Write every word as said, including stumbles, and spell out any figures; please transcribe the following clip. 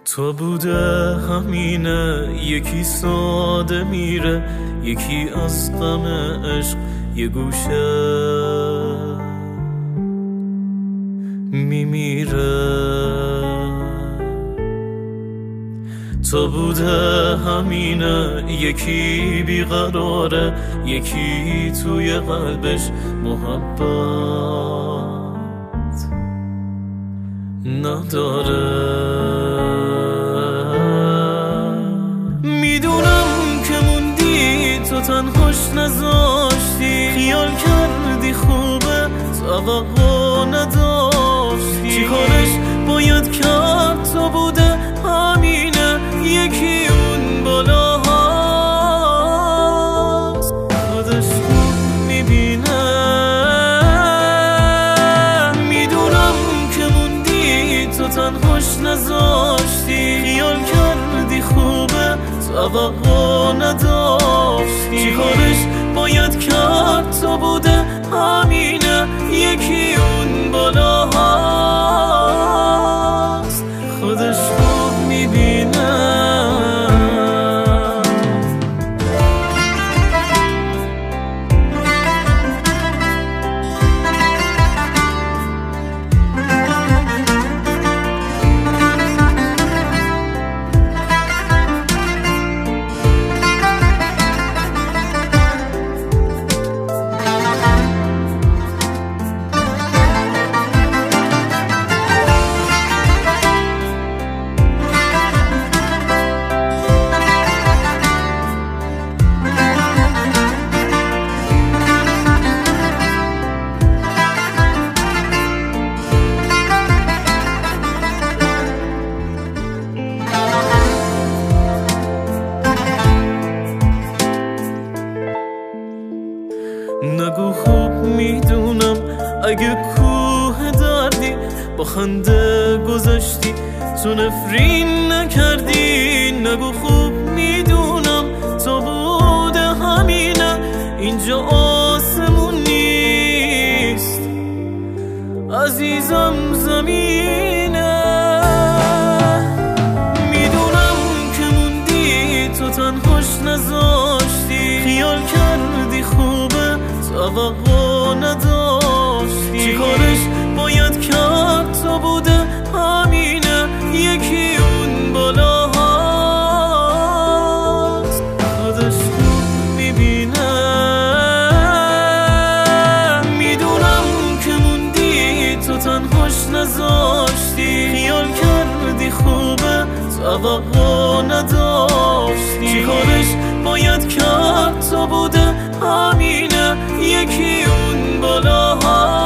تو بوده همینه، یکی ساده میره، یکی از غم عشق یه گوشه میمیره. تو بوده همینه، یکی بیقراره، یکی توی قلبش محبت نداره. تو تنهاش نذاشتی، خیال کردی خوبه توقع نداشتی. چی کارش باید کرد؟ تو بوده همینه، یکی اون بالا هست خودش خوب میبینه. میدونم که موندی، تو تنهاش نذاشتی، خیال کردی خوبه توقع نداشتی. چی کارش باید کرد؟ تو بوده همینه، یکی اون بالا هست خودش خوب میبینه. نگو خوب میدونم اگه کوه دردی، با خنده گذشتی تو نفرین نکردی. نگو خوب میدونم تو بوده همینه، اینجا آسمون نیست عزیزم زمینه. میدونم که موندی، تو تنهاش نذاشتی، خیال کردی خوبه توقع نداشتی. چی کارش باید کرد؟ تو بوده همینه، یکی اون بالا هست خودش خوب میبینه. میدونم که موندی، تو تنهاش نذاشتی، خیال کردی خوبه توقع نداشتی. چی کارش باید کرد؟ تو بوده همینه، یکی اون بالا هست